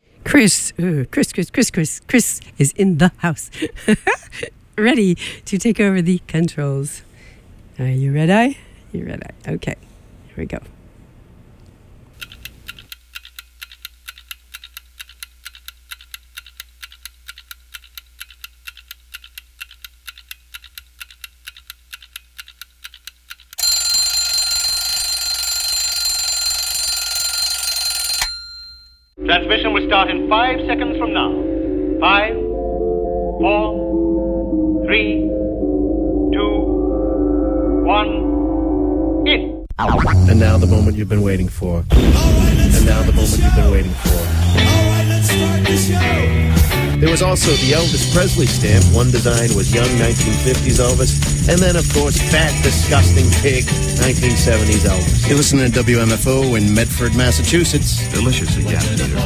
Chris is in the house. Ready to take over the controls. Are you ready? You ready? Okay, here we go. Transmission will start in 5 seconds from now. 5, 4, 3, 2, 1, in. And now the moment you've been waiting for. And now the moment you've been waiting for. Let's start the show. There was also the Elvis Presley stamp. One design was young 1950s Elvis. And then, of course, fat, disgusting pig 1970s Elvis. You're listening to WMFO in Medford, Massachusetts. Delicious again.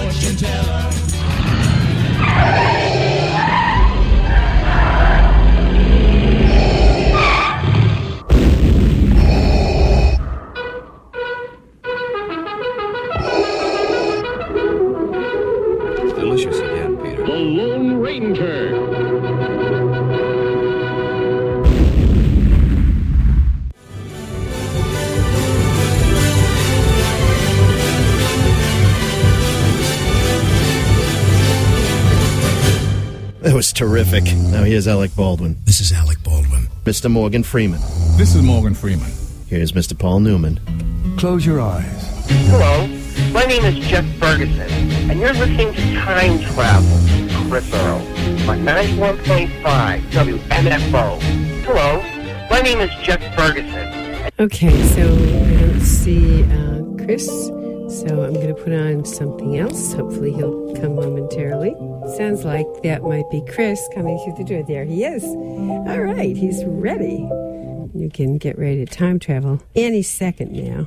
Delicious again, Peter. The Lone Ranger. That was terrific. Now here's Alec Baldwin. This is Alec Baldwin. Mr. Morgan Freeman. This is Morgan Freeman. Here's Mr. Paul Newman. Close your eyes. Hello, my name is Jeff Ferguson, and you're listening to Time Travel with Chris Earl on 91.5 WMFO. Hello, my name is Jeff Ferguson. Okay, so I don't see Chris, so I'm going to put on something else. Hopefully he'll come momentarily. Sounds like that might be Chris coming through the door. There he is. All right, he's ready. You can get ready to time travel any second now.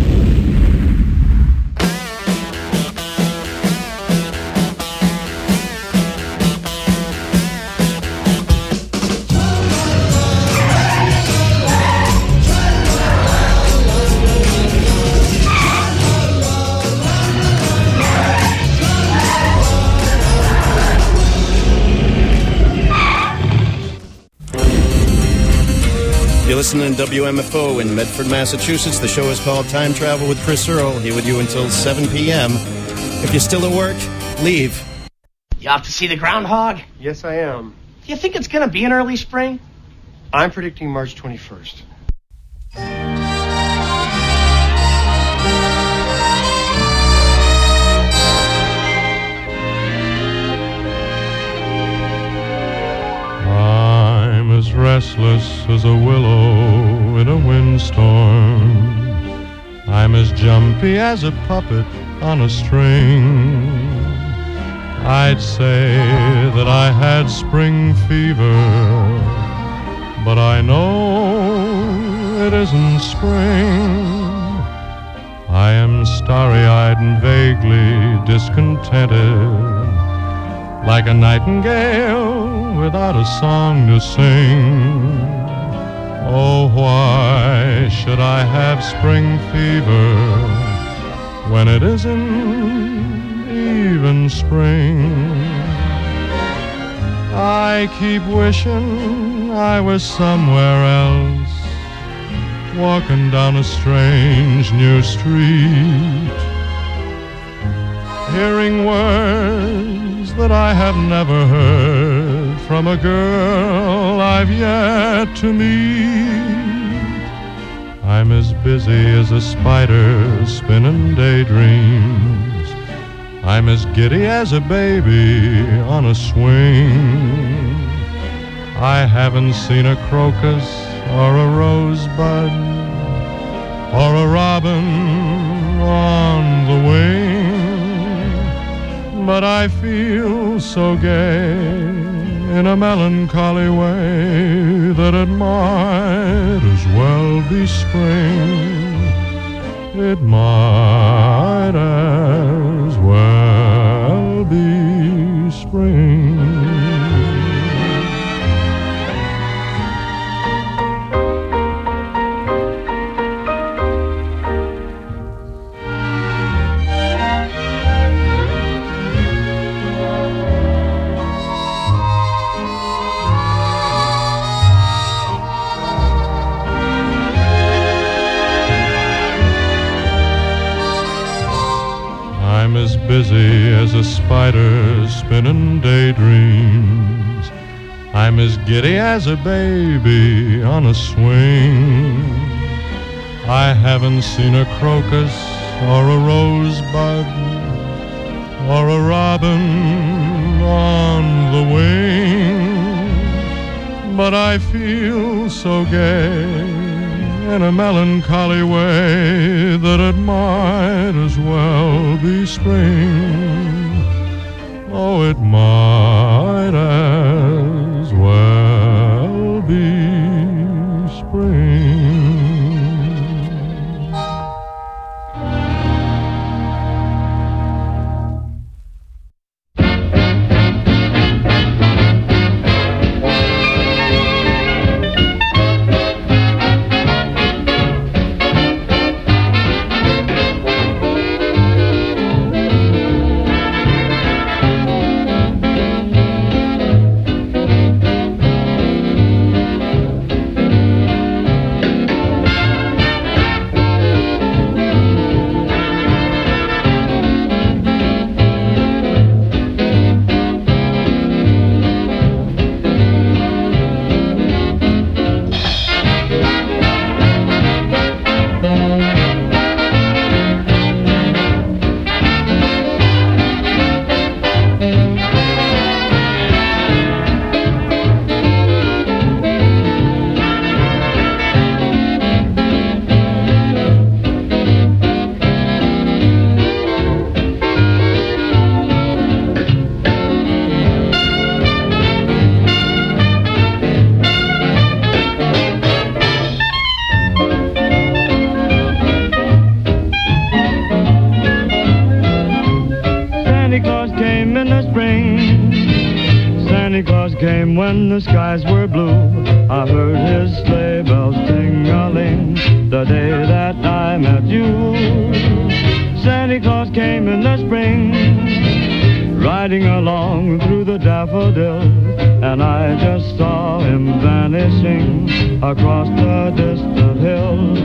You're listening to WMFO in Medford, Massachusetts. The show is called Time Travel with Chris Earl. Here with you until 7 p.m. If you're still at work, leave. You off to see the groundhog? Yes, I am. Do you think it's going to be an early spring? I'm predicting March 21st. I'm as restless as a willow in a windstorm. I'm as jumpy as a puppet on a string. I'd say that I had spring fever, but I know it isn't spring. I am starry-eyed and vaguely discontented, like a nightingale without a song to sing. Oh, why should I have spring fever when it isn't even spring? I keep wishing I was somewhere else, walking down a strange new street, hearing words that I have never heard from a girl I've yet to meet. I'm as busy as a spider spinning daydreams. I'm as giddy as a baby on a swing. I haven't seen a crocus or a rosebud or a robin on the wing, but I feel so gay in a melancholy way that it might as well be spring. It might as well be spring. riders spinning daydreams. I'm as giddy as a baby on a swing. I haven't seen a crocus or a rosebud or a robin on the wing, but I feel so gay in a melancholy way that it might as well be spring. Oh, it might as well be spring. When the skies were blue, I heard his sleigh bells ting-a-ling the day that I met you. Santa Claus came in the spring, riding along through the daffodils, and I just saw him vanishing across the distant hills.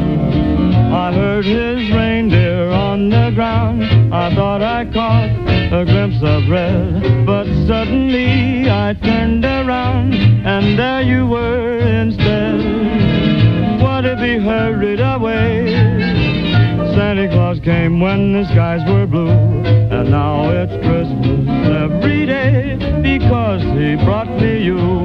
I heard his reindeer on the ground, I thought I caught a glimpse of red, but suddenly I turned around and there you were instead. What if he hurried away? Santa Claus came when the skies were blue, and now it's Christmas every day because he brought me you.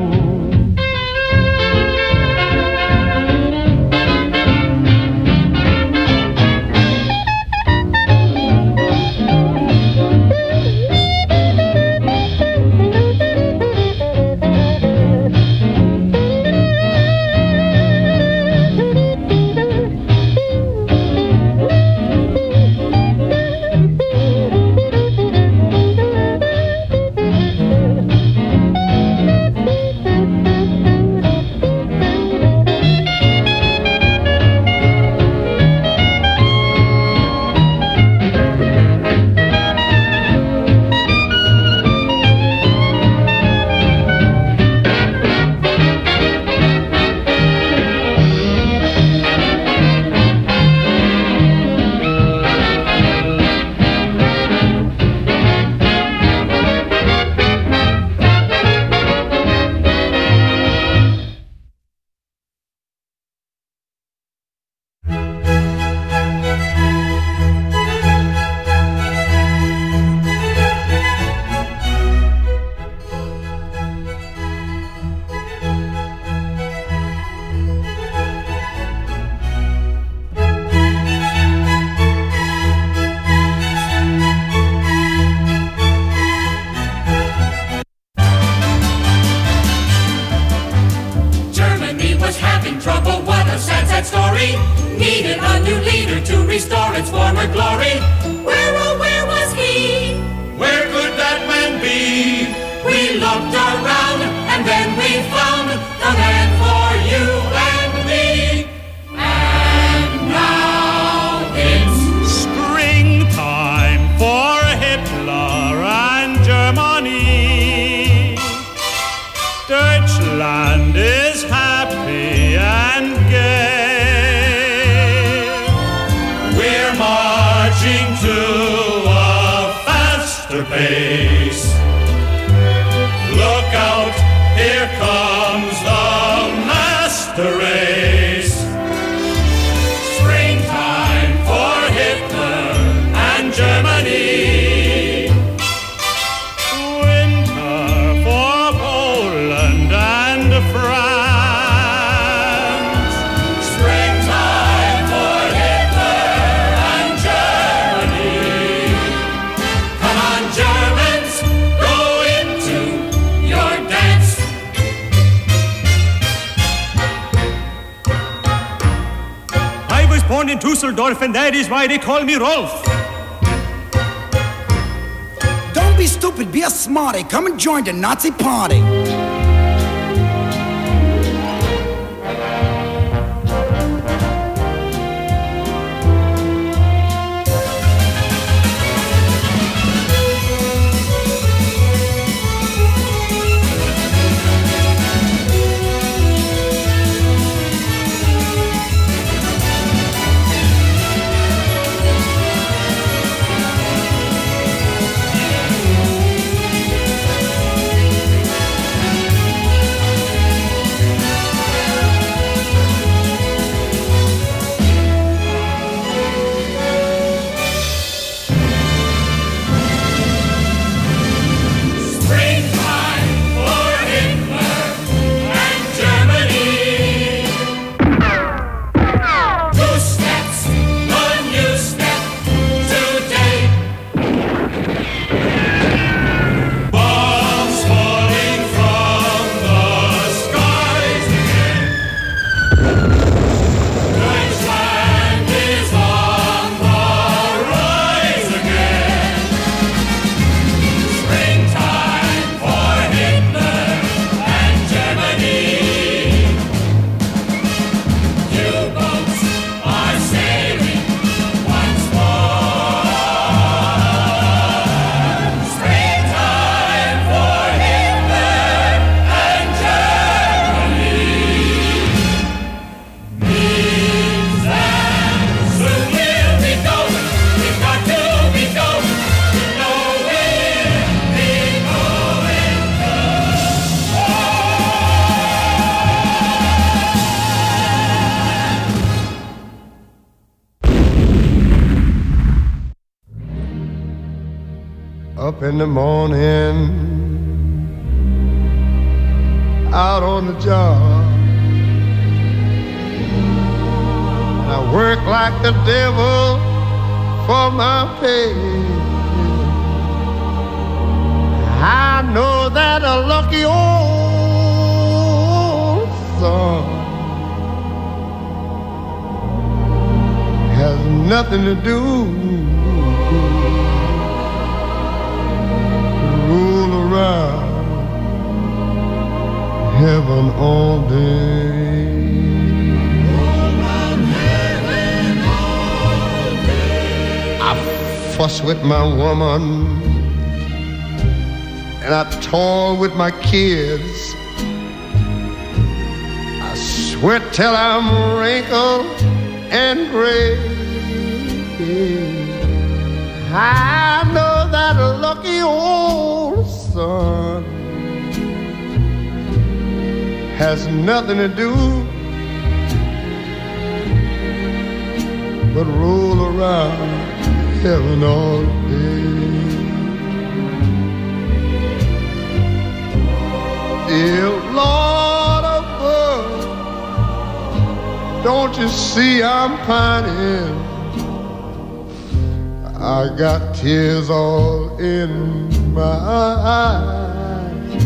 Needed a new leader to restore its former glory. Where, oh, where was he? Where could that man be? We looked around and then we found the man for you and me. And now it's springtime for Hitler and Germany. Deutschland is happy and gay. We're marching to a faster pace. after race. Springtime for Hitler and Germany. Winter for Poland and France. Springtime for Hitler and Germany. Come on, Germans, go into your dance. I was born in Dusseldorf, and that is why they call me Rolf. Don't be stupid, be a smarty. Come and join the Nazi party. Springtime for Hitler and Germany. Two steps, a new step today. Bombs falling from the skies again. Deutschland is on the rise again. Springtime for Hitler and Germany. U-boats are sailing once more. Springtime for Hitler and Germany. Means that soon we'll be going. We've got to be going. You know we'll be going. Up in the morning, out on the job, and I work like the devil for my pay. I know that a lucky old son has nothing to do roll around heaven all day. I fuss with my woman and I toil with my kids. I sweat till I'm wrinkled and gray. I know that a lucky old son has nothing to do but roll around heaven all day. Dear Lord above, don't you see I'm pining? I got tears all in my eyes.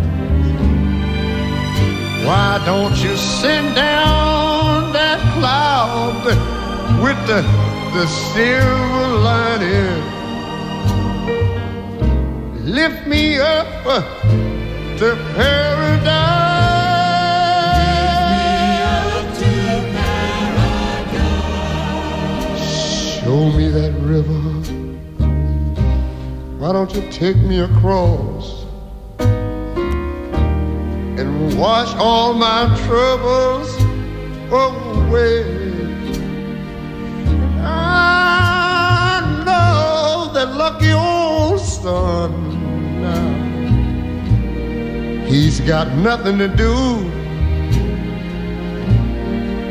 Why don't you send down that cloud with the silver lining? Lift me up to paradise. Show me that river. Why don't you take me across and wash all my troubles away? I know that lucky old son now, he's got nothing to do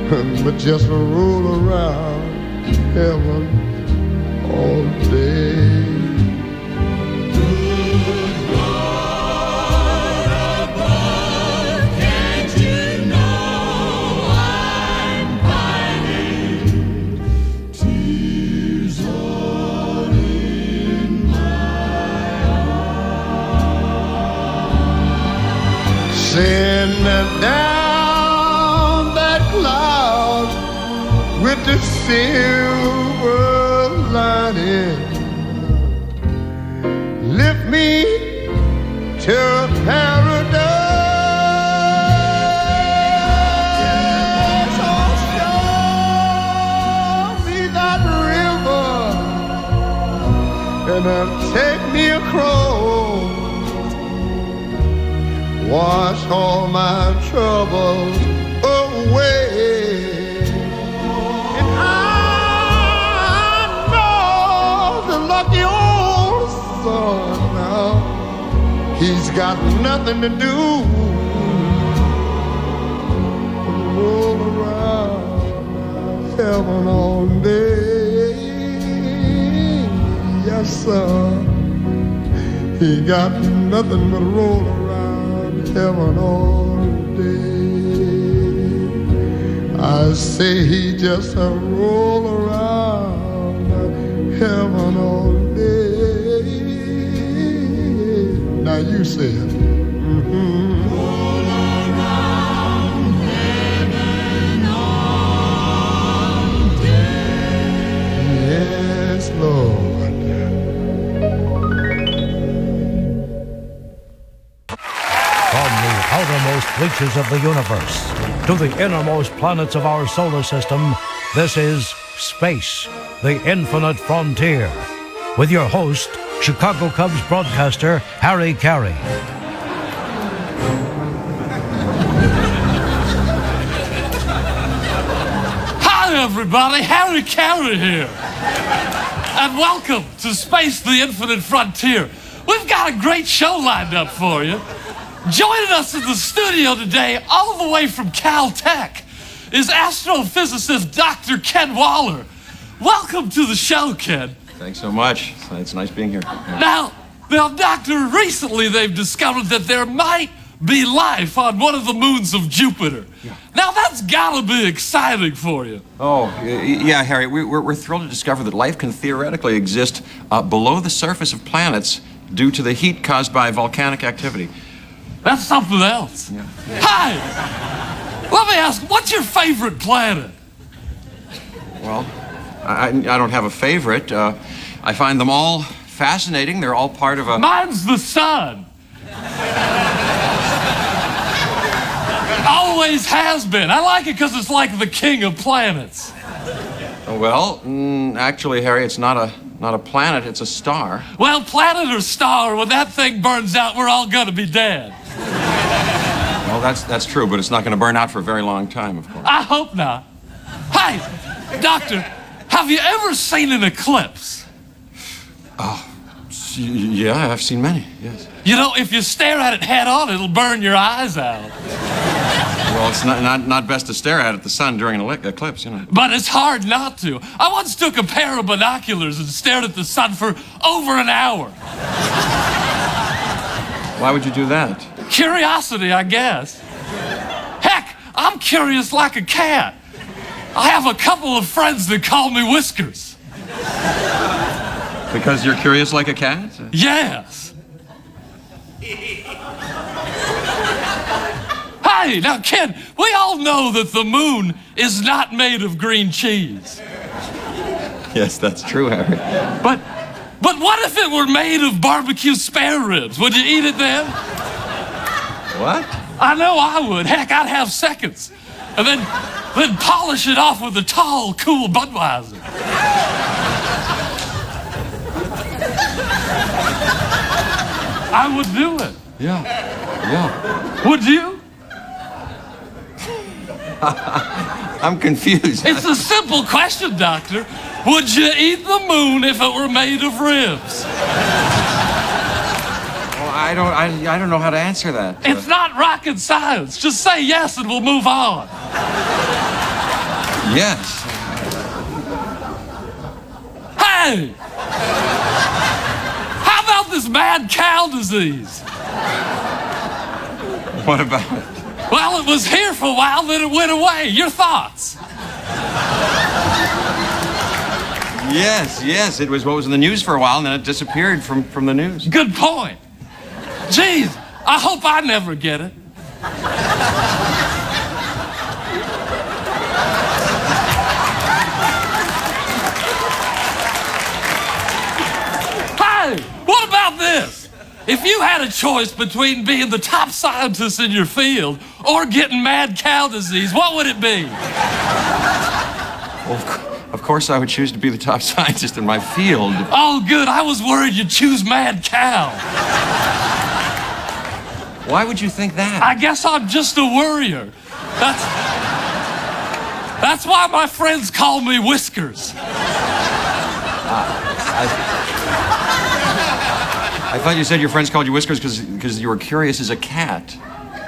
but just roll around heaven all day. Send down that cloud with the silver lining. Lift me to paradise. Oh, show me that river and take me across. Wash all my troubles away. And I know the lucky old son now, he's got nothing to do but roll around heaven all day. Yes, sir, he got nothing but roll around heaven all day. I say he just roll around heaven all day. Now you say it. Roll around heaven all day. Yes, Lord. Outermost reaches of the universe to the innermost planets of our solar system, this is Space, the Infinite Frontier, with your host, Chicago Cubs broadcaster Harry Carey. Hi everybody, Harry Carey here. And welcome to Space, the Infinite Frontier. We've got a great show lined up for you. Joining us in the studio today, all the way from Caltech, is astrophysicist Dr. Ken Waller. Welcome to the show, Ken. Thanks so much. It's nice being here. Now, Doctor, recently they've discovered that there might be life on one of the moons of Jupiter. Yeah. Now, that's gotta be exciting for you. Oh, yeah, Harry. We're thrilled to discover that life can theoretically exist below the surface of planets due to the heat caused by volcanic activity. That's something else. Yeah. Hi! Let me ask, what's your favorite planet? Well, I don't have a favorite. I find them all fascinating. They're all part of a... Mine's the sun. Always has been. I like it because it's like the king of planets. Well, actually, Harry, it's not a planet, it's a star. Well, planet or star, when that thing burns out, we're all gonna be dead. Well, that's true, but it's not going to burn out for a very long time, of course. I hope not. Hi, Doctor, have you ever seen an eclipse? Oh, yeah, I've seen many, yes. You know, if you stare at it head on, it'll burn your eyes out. Well, it's not best to stare at the sun during an eclipse, you know. But it's hard not to. I once took a pair of binoculars and stared at the sun for over an hour. Why would you do that? Curiosity, I guess. Heck, I'm curious like a cat. I have a couple of friends that call me Whiskers. Because you're curious like a cat? Yes. Hey, now, Ken, we all know that the moon is not made of green cheese. Yes, that's true, Harry. But what if it were made of barbecue spare ribs? Would you eat it then? What? I know I would. Heck, I'd have seconds. And then polish it off with a tall, cool Budweiser. I would do it. Yeah. Would you? I'm confused. It's a simple question, Doctor. Would you eat the moon if it were made of ribs? Well, I don't know how to answer that. It's not rocket science. Just say yes and we'll move on. Yes. Hey! How about this mad cow disease? What about it? Well, it was here for a while, then it went away. Your thoughts? Yes. It was what was in the news for a while, and then it disappeared from the news. Good point. Geez, I hope I never get it. Hey, what about this? If you had a choice between being the top scientist in your field or getting mad cow disease, what would it be? Well, of course I would choose to be the top scientist in my field. Oh, good. I was worried you'd choose mad cow. Why would you think that? I guess I'm just a worrier. That's why my friends call me Whiskers. I thought you said your friends called you Whiskers because you were curious as a cat.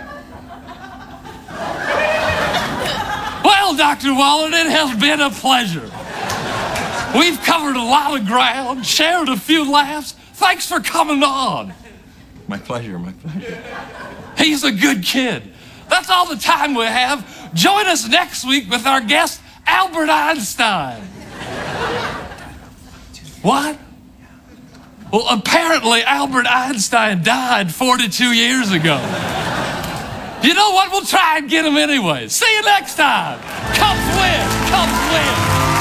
Well, Dr. Waller, it has been a pleasure. We've covered a lot of ground, shared a few laughs. Thanks for coming on. My pleasure. He's a good kid. That's all the time we have. Join us next week with our guest, Albert Einstein. What? Well, apparently Albert Einstein died 42 years ago. You know what? We'll try and get him anyway. See you next time. Cubs win. Cubs win.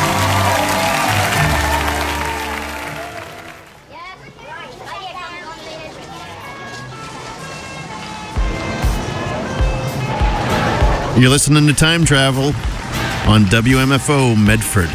You're listening to Time Travel on WMFO Medford.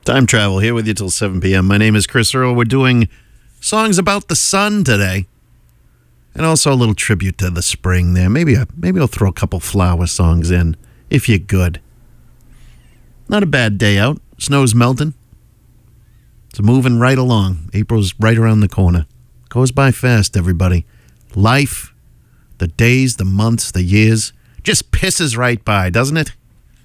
Time Travel here with you till 7 p.m. My name is Chris Earl. We're doing songs about the sun today. And also a little tribute to the spring there. Maybe I'll throw a couple flower songs in, if you're good. Not a bad day out. Snow's melting. It's moving right along. April's right around the corner. Goes by fast, everybody. Life, the days, the months, the years, just pisses right by, doesn't it?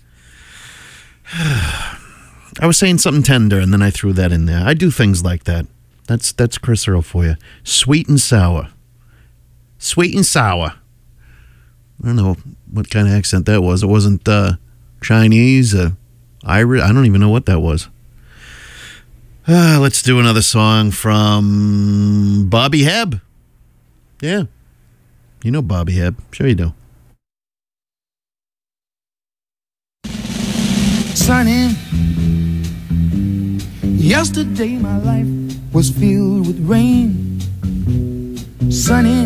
I was saying something tender, and then I threw that in there. I do things like that. That's Chris Earl for you. Sweet and sour. Sweet and sour. I don't know what kind of accent that was. It wasn't Chinese, Irish. I don't even know what that was. Let's do another song from Bobby Hebb. Yeah. You know Bobby Hebb. Sure you do. Sunny. Yesterday my life was filled with rain. Sunny,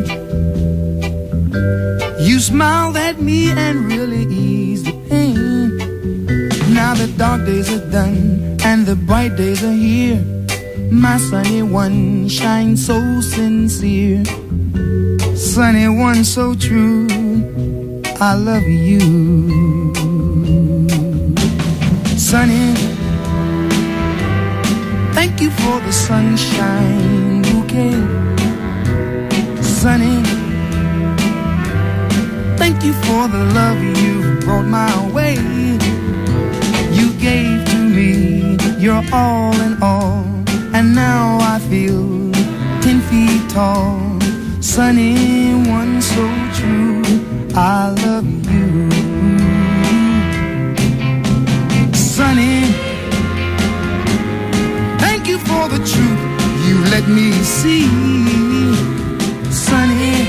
you smiled at me and really eased the pain. Now the dark days are done and the bright days are here. My sunny one shines so sincere. Sunny one so true, I love you. Sunny, thank you for the sunshine bouquet. Sunny, thank you for the love you brought my way. You gave to me your all in all, and now I feel 10 feet tall. Sunny one so true, I love you. Sunny, thank you for the truth you let me see. Sunny,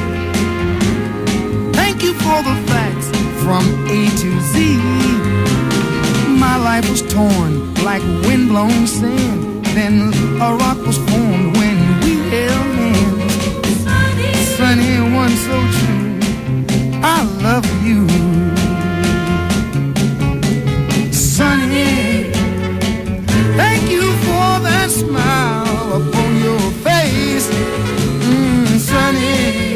thank you for the facts from A to Z. My life was torn like windblown sand, then a rock was formed when we held hands. Sunny one so true, I love you. Sunny, thank you for that smile upon your face. Sunny,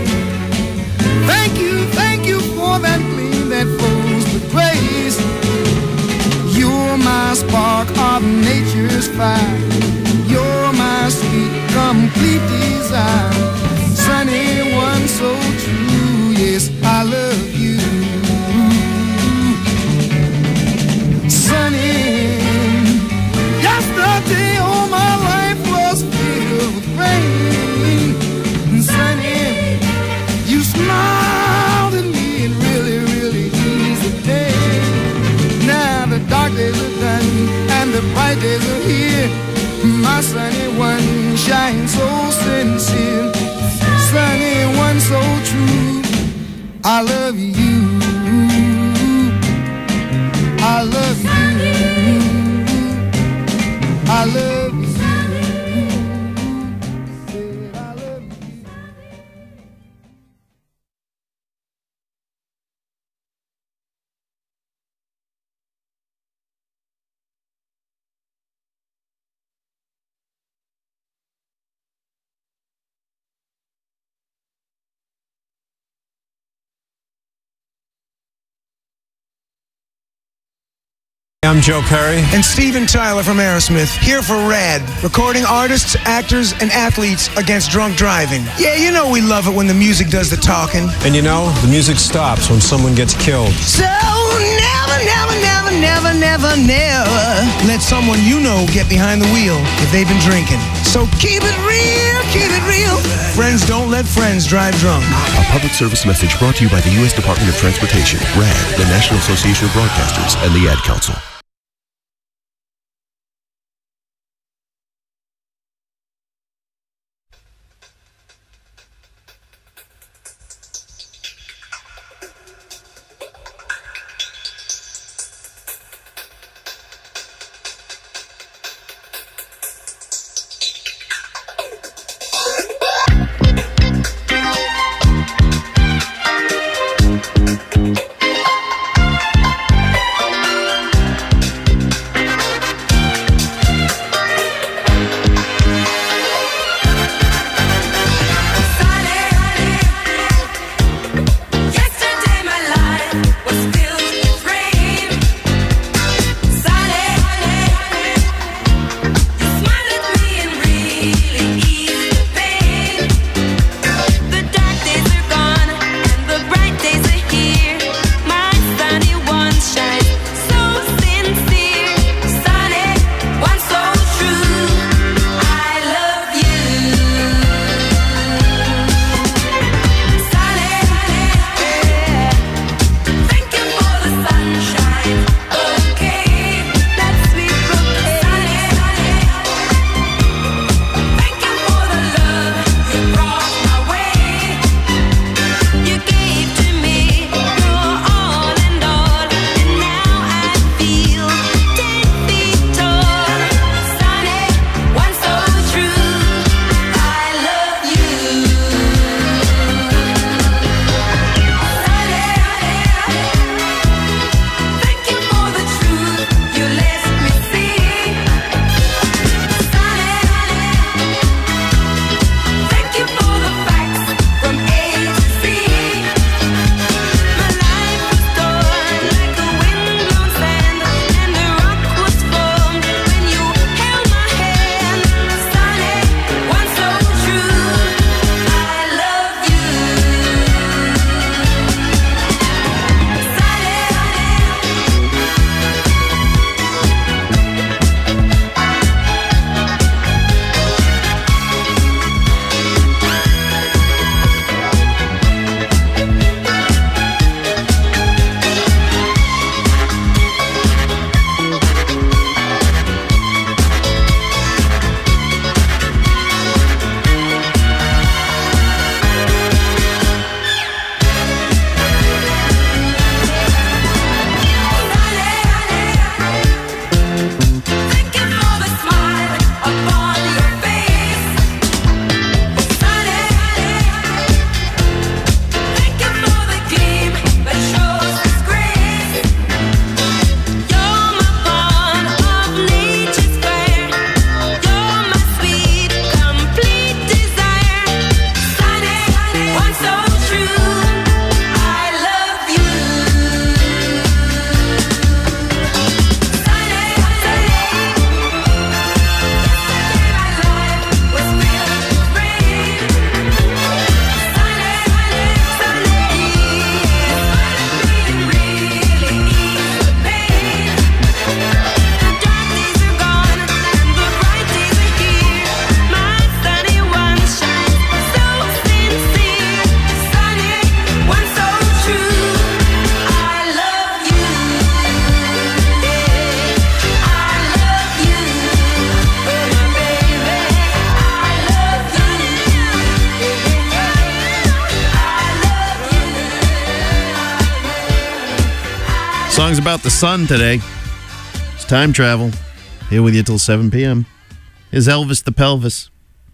thank you for that gleam that flows with grace. You're my spark of nature's fire. You're my sweet, complete desire. Sunny one so true, yes, I love you. Sunny, yesterday all my life was filled with rain. Sunny, you smiled at me and really, really eased the day. Now the dark days are done and the bright days are here. My sunny one shines so sincere. Sunny one so true, I love you. I love you. I love you. I'm Joe Perry. And Steven Tyler from Aerosmith, here for RAD, recording artists, actors, and athletes against drunk driving. Yeah, you know we love it when the music does the talking. And you know, the music stops when someone gets killed. So never, never, never, never, never, never let someone you know get behind the wheel if they've been drinking. So keep it real, keep it real. Friends don't let friends drive drunk. A public service message brought to you by the U.S. Department of Transportation, RAD, the National Association of Broadcasters, and the Ad Council. Songs about the sun today. It's time travel. Here with you till 7 p.m. Is Elvis the Pelvis.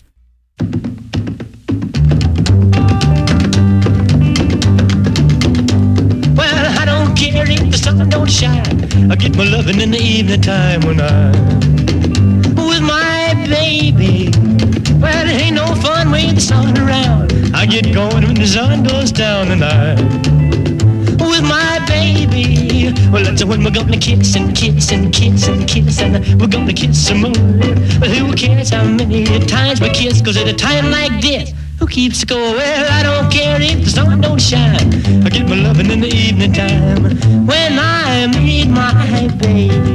Well, I don't care if the sun don't shine. I get my loving in the evening time when I'm with my baby. Well, it ain't no fun with the sun around. I get going when the sun goes down and I'm with my baby. Well, that's when we're gonna kiss and kiss and kiss and kiss, and we're gonna kiss some more. But who cares how many times we kiss? 'Cause at a time like this, who keeps score? Well, I don't care if the sun don't shine. I get my loving in the evening time when I meet my baby.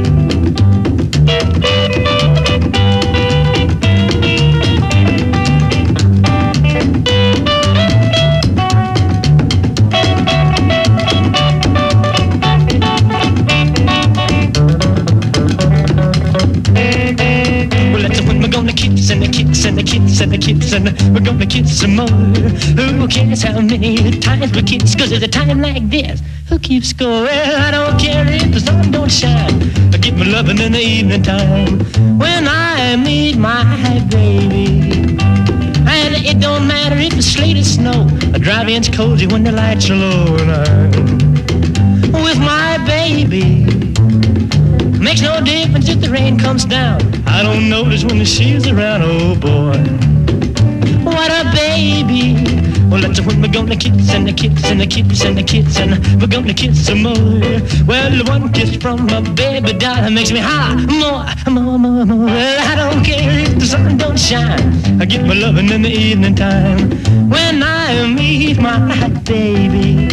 Kiss and a kiss and a kiss and a kiss, and we're gonna kiss some more. Who cares how many times we kiss? 'Cause at a time like this, who keeps score? Well, I don't care if the sun don't shine. I get my loving in the evening time when I meet my baby. And it don't matter if it's sleet or snow. I drive in's cozy when the lights are low, and I'm with my baby. Makes no difference if the rain comes down. I don't notice when she's around, oh boy. What a baby. Well, that's when we're gonna kiss and a kiss and a kiss and a kiss, and we're gonna kiss some more. Well, one kiss from my baby doll makes me holler more, more, more, more. Well, I don't care if the sun don't shine. I get my loving in the evening time when I meet my baby.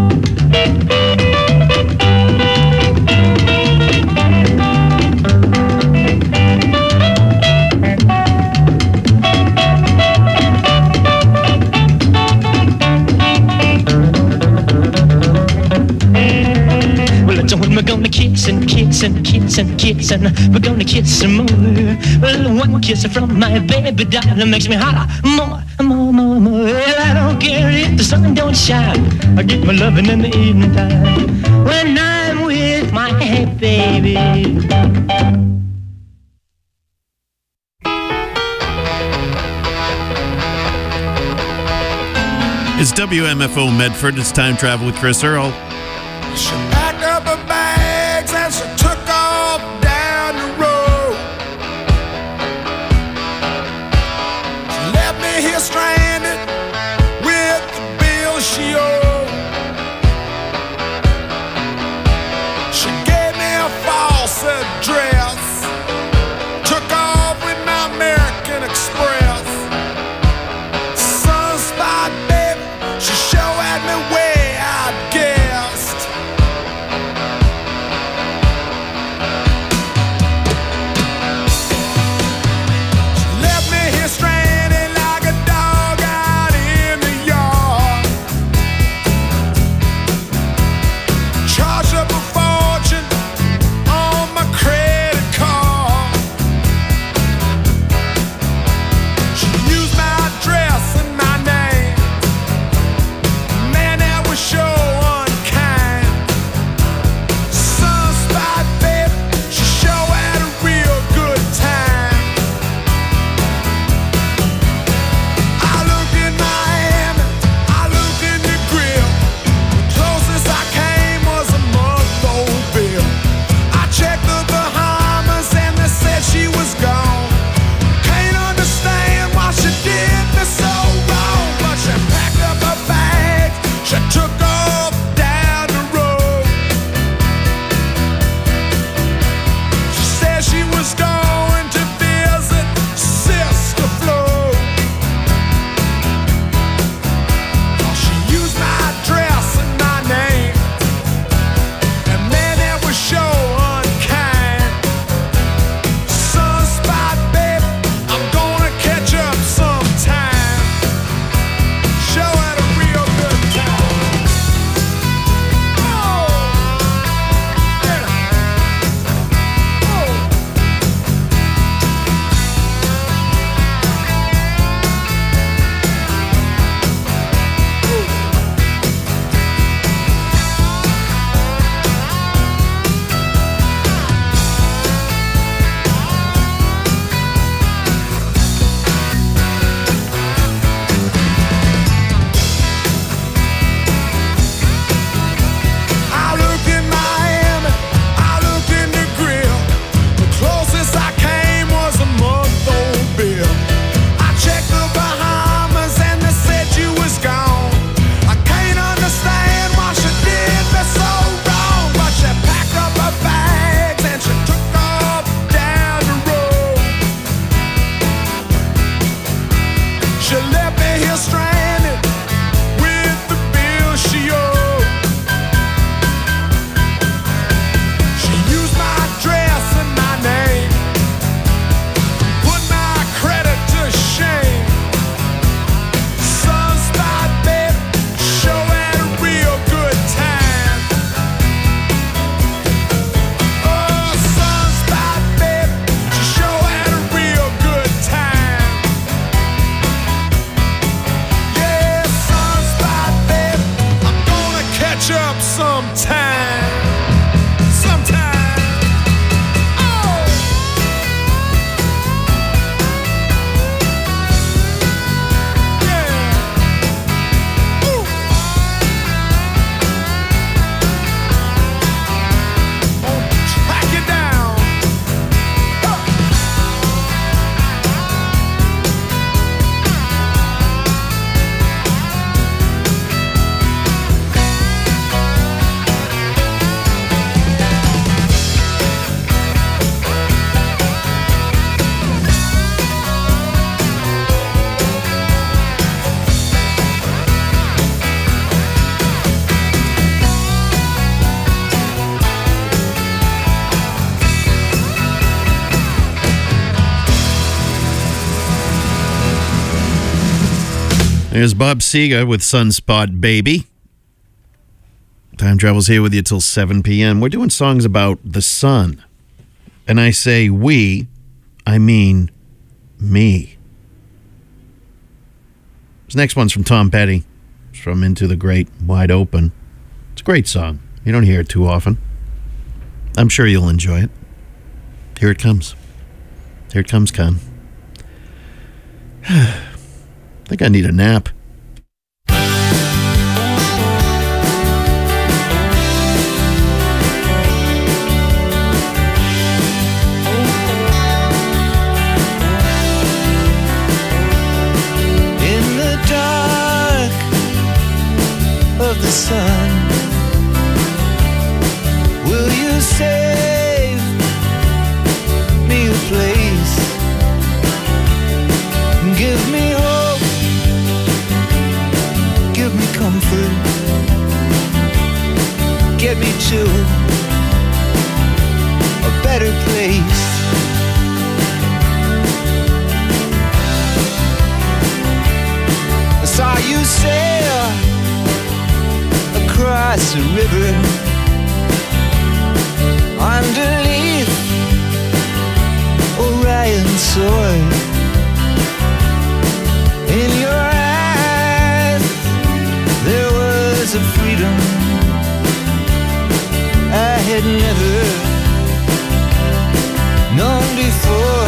We're gonna kiss and kiss and kiss and kiss, and we're gonna kiss some more. Well, one kiss from my baby doll makes me holler more, more, more, more. Well, I don't care if the sun don't shine. I get my loving in the evening time when I'm with my baby. It's WMFO Medford. It's time travel with Chris Earl. She packed up her bags and she took off down the road. She left me here stranded with the bill she owed. She gave me a false address, took off with my American Express. Sunspot, baby, she sure had me way out guessed. Credit There's Bob Seger with Sunspot Baby. Time Travel's here with you till 7 p.m. We're doing songs about the sun. And I say we, I mean me. This next one's from Tom Petty. It's from Into the Great Wide Open. It's a great song. You don't hear it too often. I'm sure you'll enjoy it. Here it comes. Here it comes, Con. I think I need a nap. In the dark of the sun, will you save me a place? Give me hope, give me comfort, get me to a better place. I saw you sail across the river underneath Orion's sword. In your eyes there was a freedom I had never known before.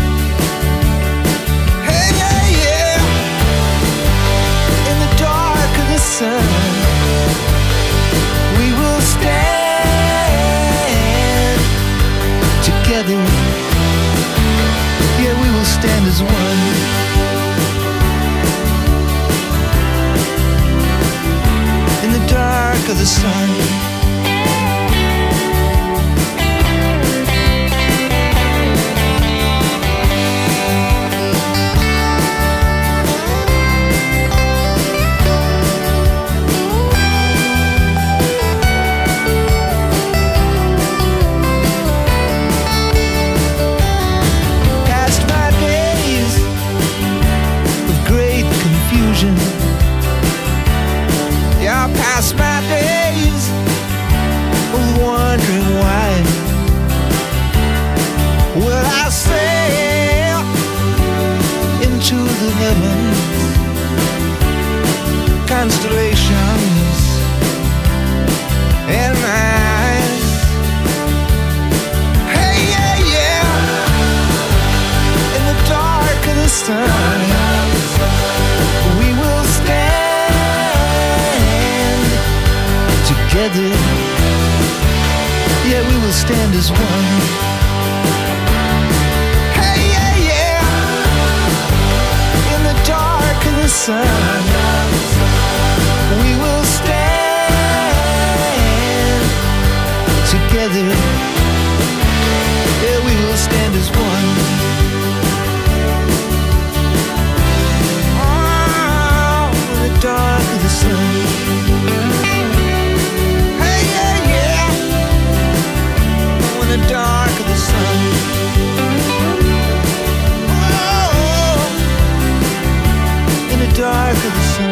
Hey, yeah, yeah. In the dark of the sun, we will stand together. Yeah, we will stand as one. In the dark of the sun, past my days of great confusion, yeah, past my days of wondering why. Will I sail into the heavens, constellations in my eyes? Hey, yeah, yeah. In the dark of the sun, we will stand together. Yeah, we will stand as one. Hey, yeah, yeah. In the dark of the sun, we will stand together. Yeah, we will stand as one. Oh, in the dark of the sun. In the dark of the sun, oh, in the dark of the sun.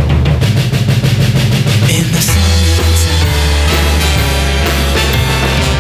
In the summertime,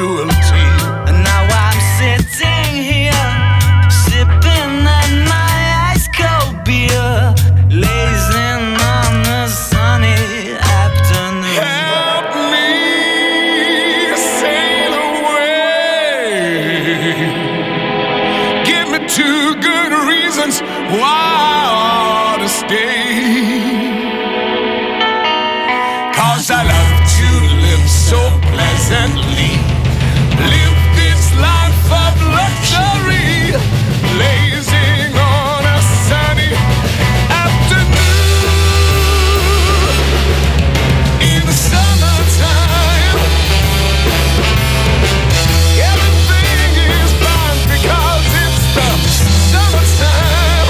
cruelty. And now I'm sitting here, sipping on my ice cold beer, lazing on the sunny afternoon. Help me sail away. Give me 2 good reasons why I ought to stay. 'Cause I love to live so pleasantly, live this life of luxury, blazing on a sunny afternoon. In the summertime, everything is fine because it's the summertime.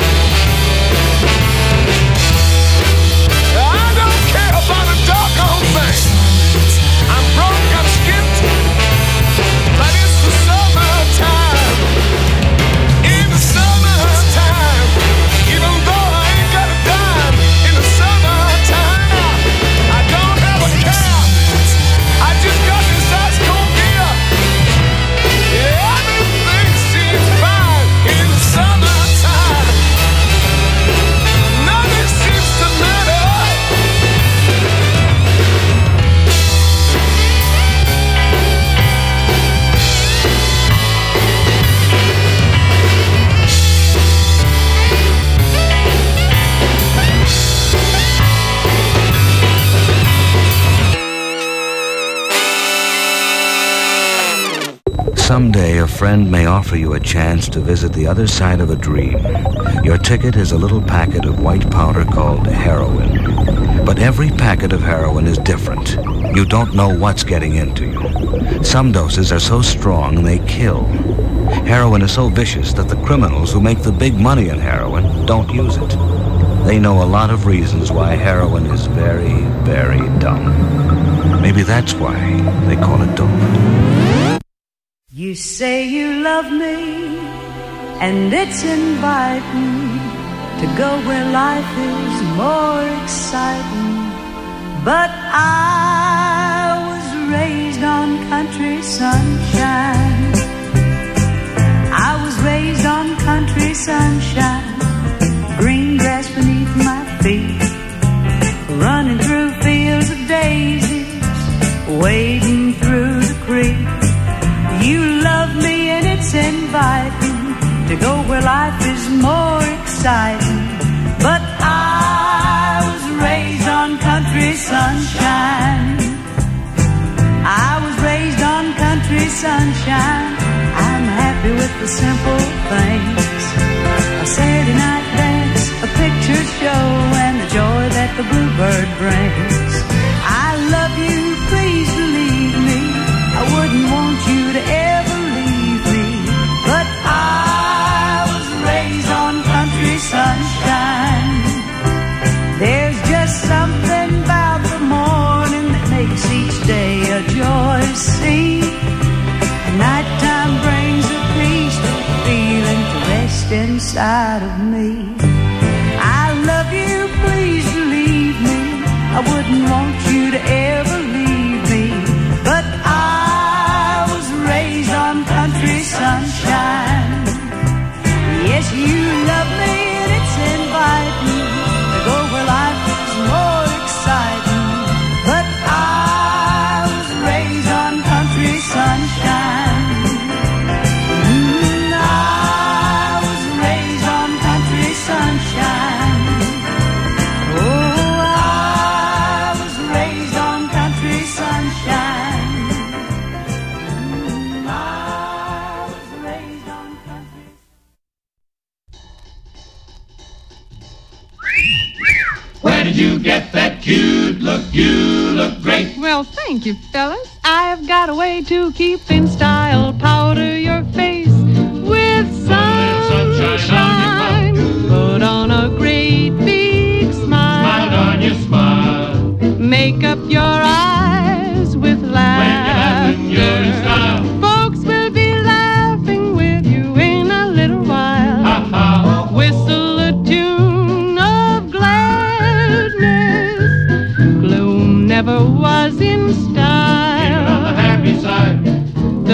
I don't care about a doggone thing. I'm broke, I'm skipped, but it's the summertime. In the summertime, even though I ain't got a dime. In the summertime, I don't have a care. I just got this ice cold beer. Yeah, everything seems fine in the summertime. Nothing seems to matter. Someday a friend may offer you a chance to visit the other side of a dream. Your ticket is a little packet of white powder called heroin. But every packet of heroin is different. You don't know what's getting into you. Some doses are so strong they kill. Heroin is so vicious that the criminals who make the big money in heroin don't use it. They know a lot of reasons why heroin is very, very dumb. Maybe that's why they call it dope. You say you love me, and it's inviting to go where life is more exciting. But I was raised on country sunshine. I was raised on country sunshine. Green grass beneath my feet, running through fields of daisies, wading through the creek. You love me and it's inviting to go where life is more exciting. But I was raised on country sunshine. I was raised on country sunshine. I'm happy with the simple things: a Saturday night dance, a picture show, and the joy that the bluebird brings. I love you, please believe me. I wouldn't want you to ever leave me. But I was raised on country sunshine. There's just something about the morning that makes each day a joyous scene. Nighttime brings a peaceful feeling to rest inside of me. I love you, please believe me. I wouldn't want you to ever leave me. But I was raised on country sunshine. Yes, you love me and it's inviting to go where life is more exciting. But I was raised on country sunshine. I was raised on country sunshine. Oh, I was raised on country sunshine. I was raised on country. Where did you get that cute look? You look great. Well, thank you, fellas. I've got a way to keep in style. Powder your face with sunshine. Put on a great big smile. Smile on your smile. Make up your eyes with laughter. When you're in style. Folks will be laughing with you in a little while. Ha ha. Whistle a tune of gladness. Gloom never was in style. Keep it on the happy side.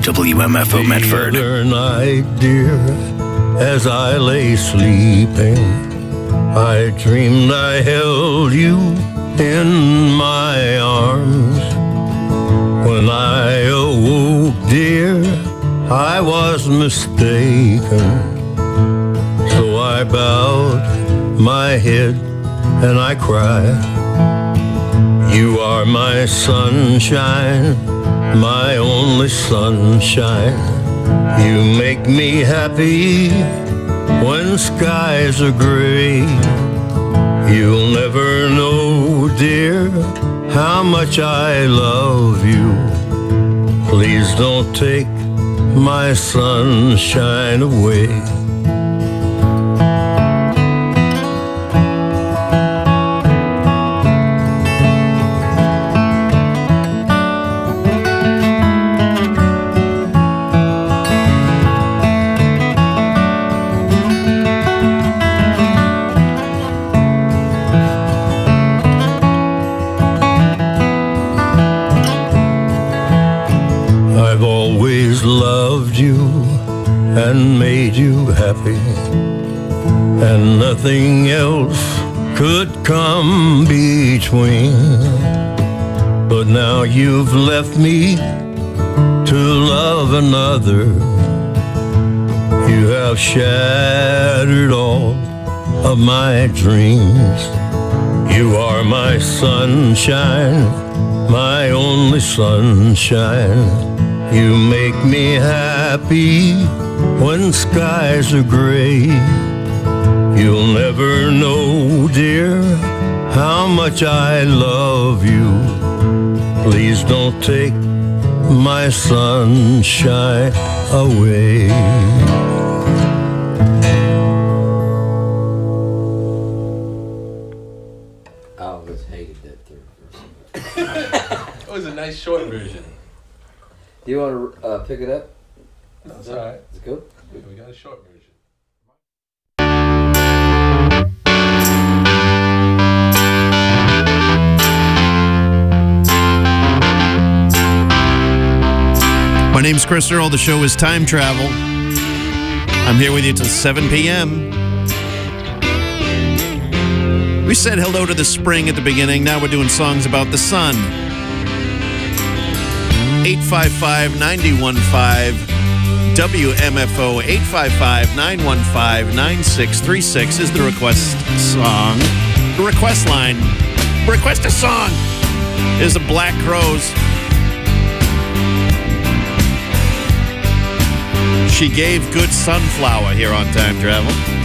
WMFO Medford. The other night, dear, as I lay sleeping, I dreamed I held you in my arms. When I awoke, dear, I was mistaken. So I bowed my head and I cried. You are my sunshine, my only sunshine. You make me happy when skies are gray. You'll never know, dear, how much I love you. Please don't take my sunshine away. I've always loved you and made you happy, and nothing else could come between. But now you've left me to love another. You have shattered all of my dreams. You are my sunshine, my only sunshine. You make me happy when skies are gray. You'll never know, dear, how much I love you. Please don't take my sunshine away. I always hated that third verse. It was a nice short version. Do you want to pick it up? That's all right. It's cool. We got a short version. My name's Chris Earl. The show is Time Travel. I'm here with you till 7 p.m. We said hello to the spring at the beginning. Now we're doing songs about the sun. 855-9015 WMFO 855-915-9636 is the request song. The request line. Request a song is the Black Crowes. She gave good sunflower here on Time Travel.